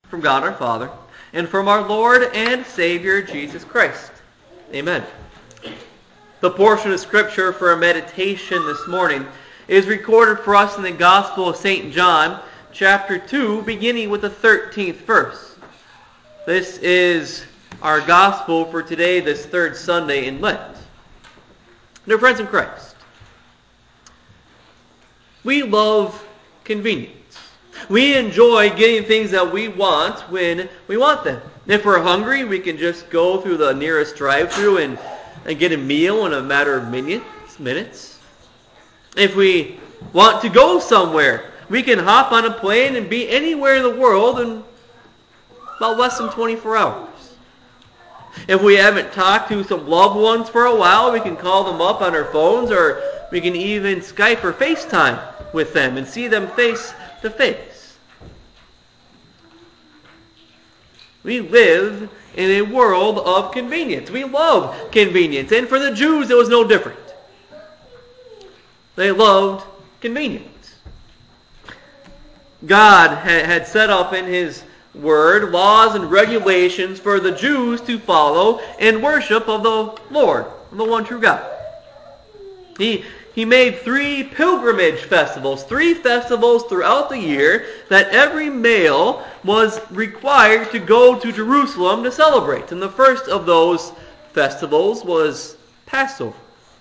from God our Father, and from our Lord and Savior Jesus Christ. Amen. The portion of Scripture for our meditation this morning is recorded for us in the Gospel of St. John, chapter 2, beginning with the 13th verse. This is our Gospel for today, this third Sunday in Lent. Dear friends in Christ, we love convenience. We enjoy getting things that we want when we want them. If we're hungry, we can just go through the nearest drive-thru and get a meal in a matter of minutes. If we want to go somewhere, we can hop on a plane and be anywhere in the world in about less than 24 hours. If we haven't talked to some loved ones for a while, we can call them up on our phones, or we can even Skype or FaceTime with them and see them face to face. We live in a world of convenience. We love convenience. And for the Jews, it was no different. They loved convenience. God had set up in His Word laws and regulations for the Jews to follow in worship of the Lord, the one true God. He made 3 pilgrimage festivals, 3 festivals throughout the year that every male was required to go to Jerusalem to celebrate. And the first of those festivals was Passover.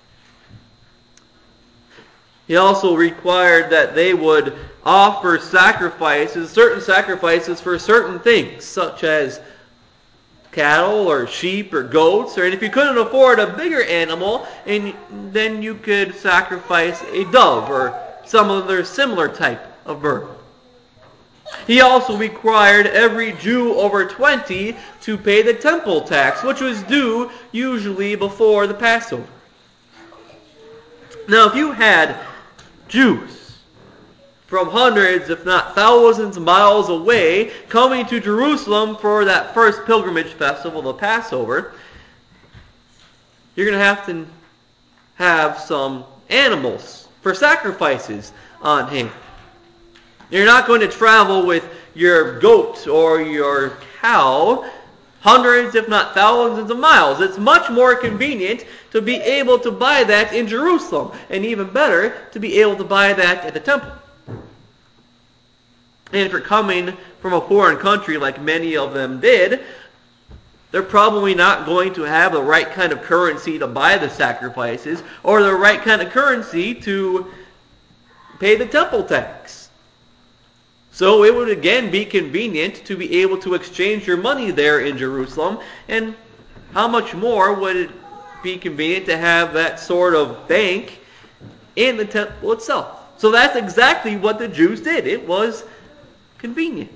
He also required that they would offer certain sacrifices for certain things, such as cattle or sheep or goats, and if you couldn't afford a bigger animal, then you could sacrifice a dove or some other similar type of bird. He also required every Jew over 20 to pay the temple tax, which was due usually before the Passover. Now, if you had Jews from hundreds, if not thousands of miles away, coming to Jerusalem for that first pilgrimage festival, the Passover, you're going to have some animals for sacrifices on hand. You're not going to travel with your goat or your cow hundreds, if not thousands of miles. It's much more convenient to be able to buy that in Jerusalem, and even better, to be able to buy that at the temple. And if you're coming from a foreign country like many of them did, they're probably not going to have the right kind of currency to buy the sacrifices or the right kind of currency to pay the temple tax. So it would again be convenient to be able to exchange your money there in Jerusalem. And how much more would it be convenient to have that sort of bank in the temple itself? So that's exactly what the Jews did. It was convenient.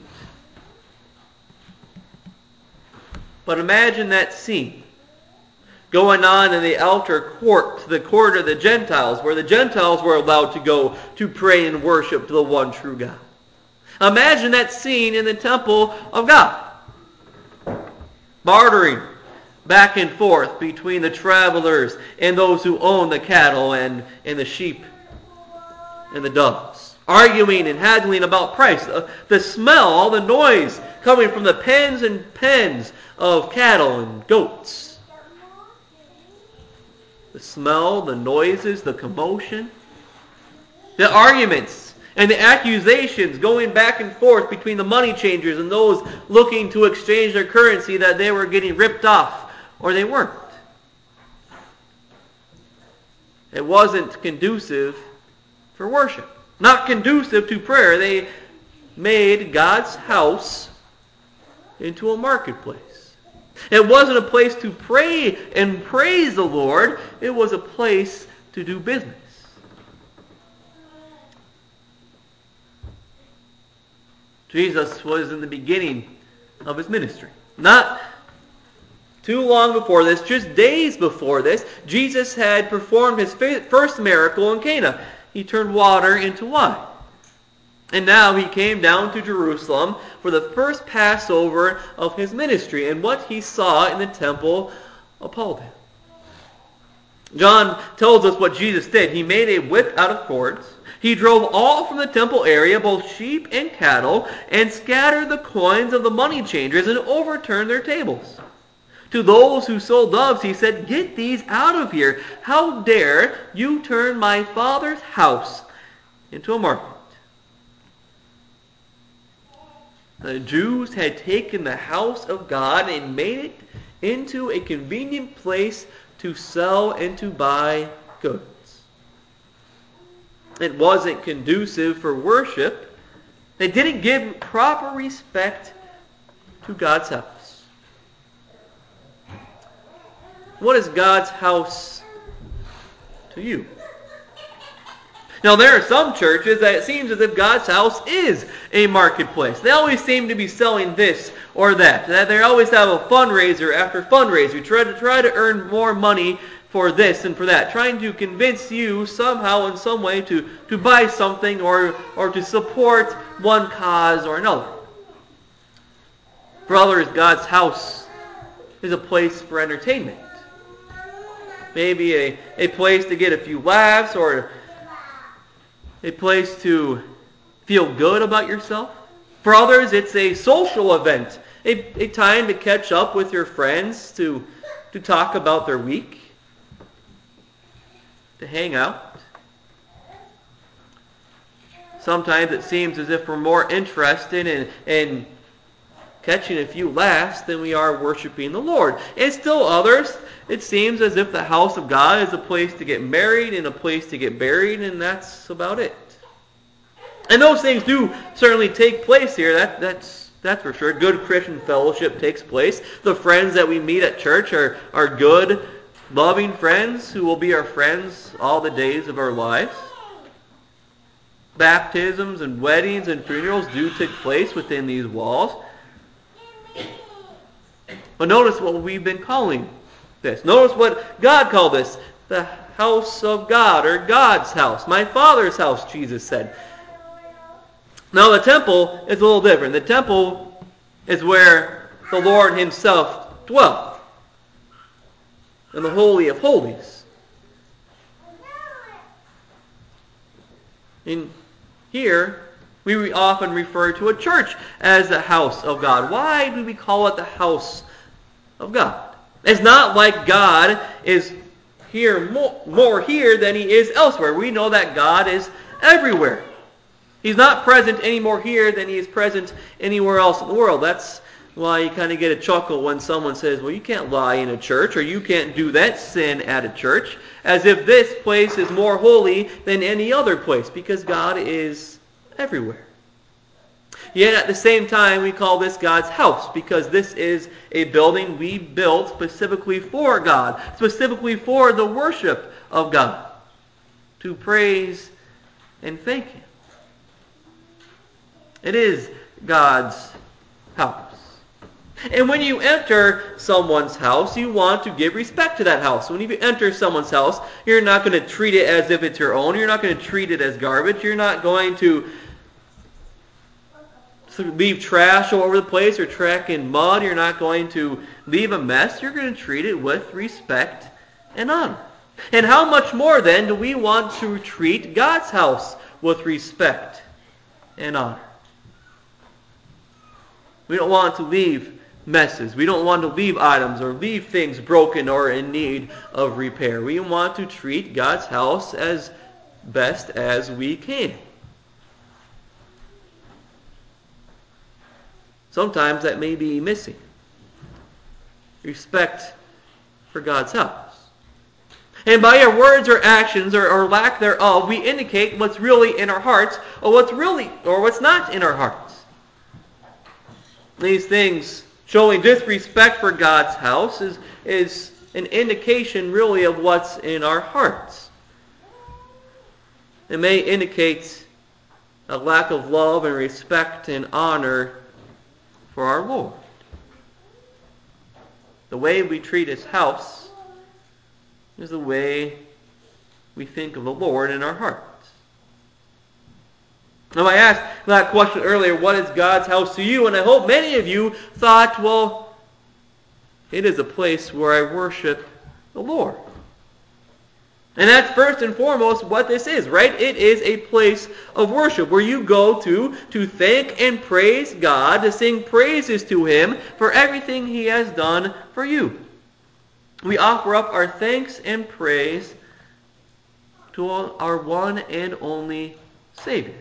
But imagine that scene going on in the outer court, the court of the Gentiles, where the Gentiles were allowed to go to pray and worship to the one true God. Imagine that scene in the temple of God. Bartering back and forth between the travelers and those who own the cattle and the sheep and the doves. Arguing and haggling about price. The smell, the noise coming from the pens and pens of cattle and goats. The smell, the noises, the commotion. The arguments and the accusations going back and forth between the money changers and those looking to exchange their currency, that they were getting ripped off or they weren't. It wasn't conducive for worship. Not conducive to prayer. They made God's house into a marketplace. It wasn't a place to pray and praise the Lord. It was a place to do business. Jesus was in the beginning of His ministry. Not too long before this, just days before this, Jesus had performed His first miracle in Cana. He turned water into wine. And now He came down to Jerusalem for the first Passover of His ministry. And what He saw in the temple appalled Him. John tells us what Jesus did. He made a whip out of cords. He drove all from the temple area, both sheep and cattle, and scattered the coins of the money changers and overturned their tables. To those who sold doves, he said, "Get these out of here. How dare you turn my Father's house into a market?" The Jews had taken the house of God and made it into a convenient place to sell and to buy goods. It wasn't conducive for worship. They didn't give proper respect to God's house. What is God's house to you? Now, there are some churches that it seems as if God's house is a marketplace. They always seem to be selling this or that. They always have a fundraiser after fundraiser, try to earn more money for this and for that, trying to convince you somehow in some way to buy something or to support one cause or another. For others, God's house is a place for entertainment. Maybe a place to get a few laughs or a place to feel good about yourself. For others, it's a social event, a time to catch up with your friends, to talk about their week, to hang out. Sometimes it seems as if we're more interested in catching a few laughs than we are worshiping the Lord. And still others, it seems as if the house of God is a place to get married and a place to get buried, and that's about it. And those things do certainly take place here. That's for sure. Good Christian fellowship takes place. The friends that we meet at church are good, loving friends who will be our friends all the days of our lives. Baptisms and weddings and funerals do take place within these walls. But notice what we've been calling this. Notice what God called this. The house of God, or God's house. My Father's house, Jesus said. Now the temple is a little different. The temple is where the Lord Himself dwelt. In the Holy of Holies. In here, we often refer to a church as the house of God. Why do we call it the house of God? It's not like God is here more here than He is elsewhere. We know that God is everywhere. He's not present any more here than He is present anywhere else in the world. That's why you kind of get a chuckle when someone says, well, you can't lie in a church, or you can't do that sin at a church, as if this place is more holy than any other place, because God is everywhere. Yet at the same time, we call this God's house, because this is a building we built specifically for God, specifically for the worship of God, to praise and thank Him. It is God's house. And when you enter someone's house, you want to give respect to that house. When you enter someone's house, you're not going to treat it as if it's your own. You're not going to treat it as garbage. You're not going to leave trash all over the place or track in mud. You're not going to leave a mess. You're going to treat it with respect and honor. And how much more then do we want to treat God's house with respect and honor? We don't want to leave messes. We don't want to leave items or leave things broken or in need of repair. We want to treat God's house as best as we can. Sometimes that may be missing. Respect for God's house. And by our words or actions or lack thereof, we indicate what's really in our hearts or what's not in our hearts. These things showing disrespect for God's house is an indication really of what's in our hearts. It may indicate a lack of love and respect and honor for our Lord. The way we treat His house is the way we think of the Lord in our hearts. Now, I asked that question earlier, what is God's house to you? And I hope many of you thought, well, it is a place where I worship the Lord. And that's first and foremost what this is, right? It is a place of worship where you go to thank and praise God, to sing praises to Him for everything He has done for you. We offer up our thanks and praise to our one and only Savior.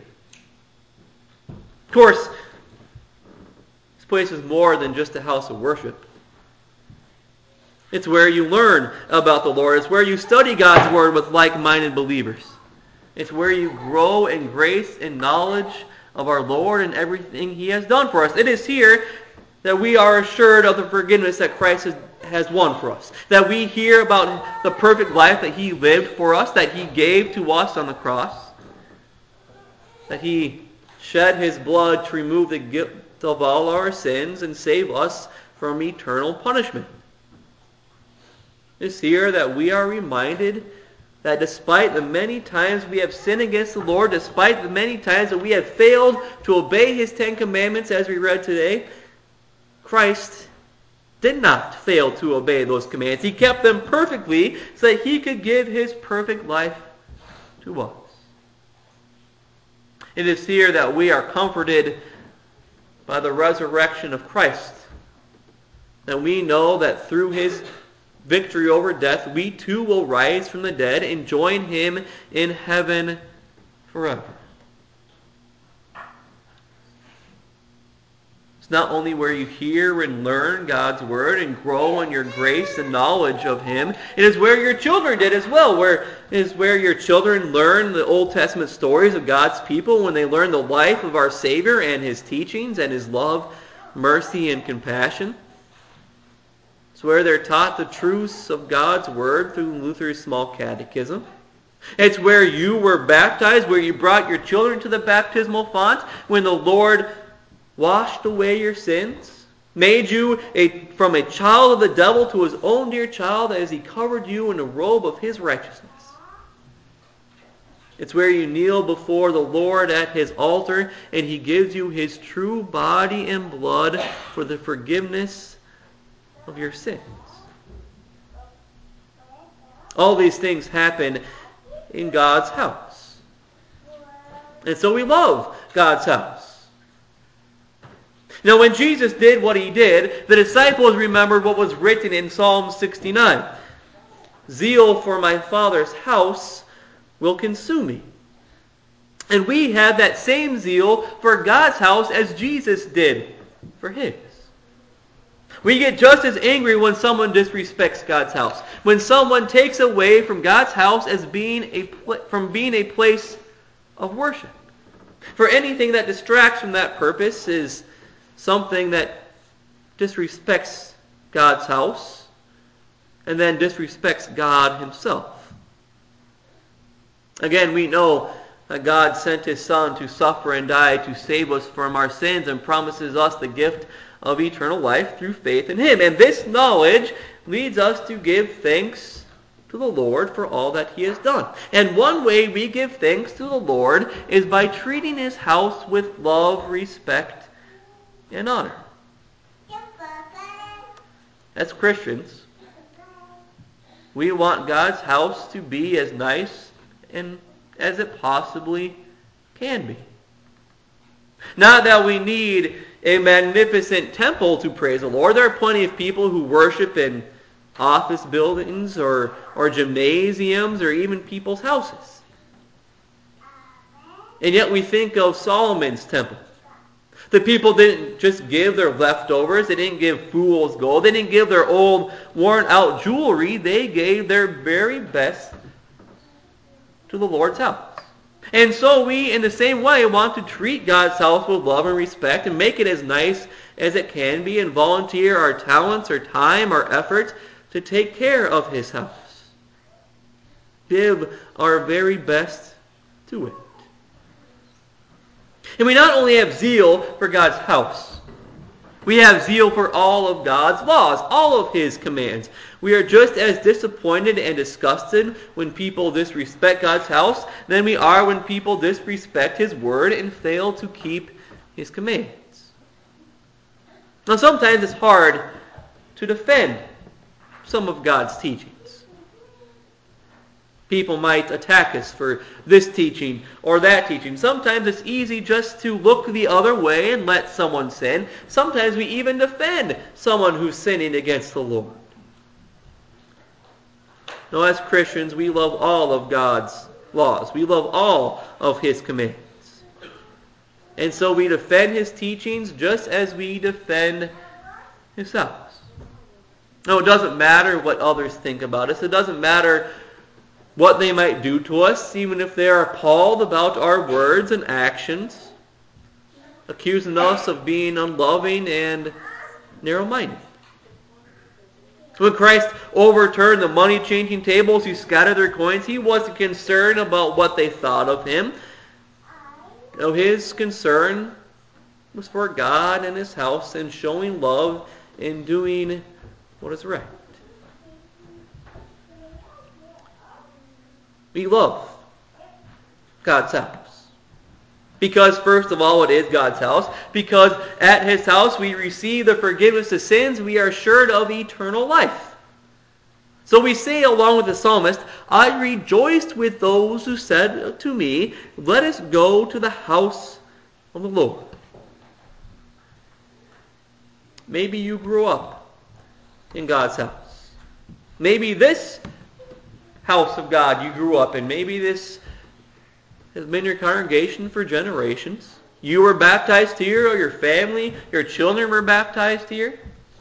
Of course, this place is more than just a house of worship. It's where you learn about the Lord. It's where you study God's Word with like-minded believers. It's where you grow in grace and knowledge of our Lord and everything He has done for us. It is here that we are assured of the forgiveness that Christ has won for us. That we hear about the perfect life that He lived for us, that He gave to us on the cross. That He shed His blood to remove the guilt of all our sins and save us from eternal punishment. It's here that we are reminded that despite the many times we have sinned against the Lord, despite the many times that we have failed to obey His 10 Commandments as we read today, Christ did not fail to obey those commands. He kept them perfectly so that He could give His perfect life to us. It is here that we are comforted by the resurrection of Christ. That we know that through His victory over death, we too will rise from the dead and join Him in heaven forever. It's not only where you hear and learn God's Word and grow in your grace and knowledge of Him, it is where your children did as well. It is where your children learn the Old Testament stories of God's people, when they learn the life of our Savior and His teachings and His love, mercy, and compassion. It's where they're taught the truths of God's Word through Luther's Small Catechism. It's where you were baptized, where you brought your children to the baptismal font, when the Lord washed away your sins, made you from a child of the devil to His own dear child as He covered you in the robe of His righteousness. It's where you kneel before the Lord at His altar and He gives you His true body and blood for the forgiveness of your sins. All these things happen in God's house. And so we love God's house. Now when Jesus did what He did, the disciples remembered what was written in Psalm 69. Zeal for my Father's house will consume me. And we have that same zeal for God's house as Jesus did for His. We get just as angry when someone disrespects God's house. When someone takes away from God's house as being a place of worship. For anything that distracts from that purpose is something that disrespects God's house and then disrespects God Himself. Again, we know that God sent His Son to suffer and die to save us from our sins and promises us the gift of eternal life through faith in Him. And this knowledge leads us to give thanks to the Lord for all that He has done. And one way we give thanks to the Lord is by treating His house with love, respect, and honor. As Christians, we want God's house to be as nice and as it possibly can be. Not that we need a magnificent temple to praise the Lord. There are plenty of people who worship in office buildings or gymnasiums or even people's houses. And yet we think of Solomon's temple. The people didn't just give their leftovers. They didn't give fool's gold. They didn't give their old, worn-out jewelry. They gave their very best to the Lord's house. And so we, in the same way, want to treat God's house with love and respect and make it as nice as it can be and volunteer our talents, our time, our efforts to take care of His house. Give our very best to it. And we not only have zeal for God's house, we have zeal for all of God's laws, all of His commands. We are just as disappointed and disgusted when people disrespect God's house than we are when people disrespect His word and fail to keep His commands. Now sometimes it's hard to defend some of God's teachings. People might attack us for this teaching or that teaching. Sometimes it's easy just to look the other way and let someone sin. Sometimes we even defend someone who's sinning against the Lord. Now, as Christians, we love all of God's laws. We love all of His commands. And so we defend His teachings just as we defend His house. No, it doesn't matter what others think about us. It doesn't matter what they might do to us, even if they are appalled about our words and actions, accusing us of being unloving and narrow-minded. When Christ overturned the money-changing tables who scattered their coins, He wasn't concerned about what they thought of Him. No, His concern was for God and His house and showing love and doing what is right. We love God's house. Because, first of all, it is God's house. Because at His house we receive the forgiveness of sins. We are assured of eternal life. So we say along with the psalmist, I rejoiced with those who said to me, let us go to the house of the Lord. Maybe you grew up in God's house. Maybe this house of God you grew up in. Maybe this has been your congregation for generations. You were baptized here, or your family, your children were baptized here.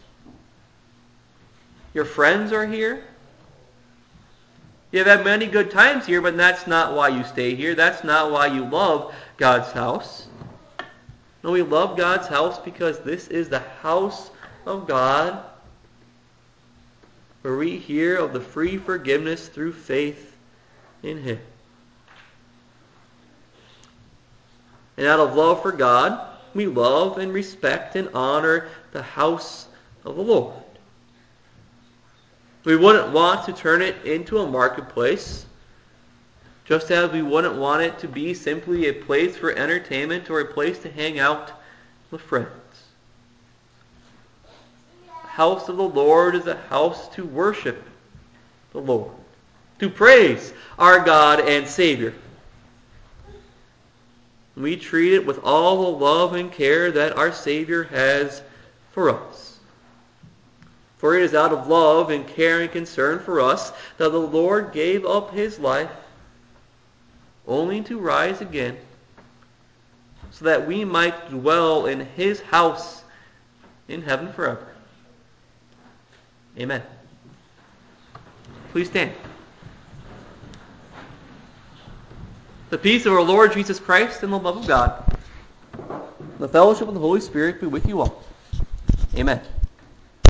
Your friends are here. You've had many good times here, but that's not why you stay here. That's not why you love God's house. No, we love God's house because this is the house of God, where we hear of the free forgiveness through faith in Him. And out of love for God, we love and respect and honor the house of the Lord. We wouldn't want to turn it into a marketplace, just as we wouldn't want it to be simply a place for entertainment or a place to hang out with friends. The house of the Lord is a house to worship the Lord, to praise our God and Savior. We treat it with all the love and care that our Savior has for us. For it is out of love and care and concern for us that the Lord gave up His life only to rise again, so that we might dwell in His house in heaven forever. Amen. Please stand. The peace of our Lord Jesus Christ and the love of God, the fellowship of the Holy Spirit be with you all. Amen.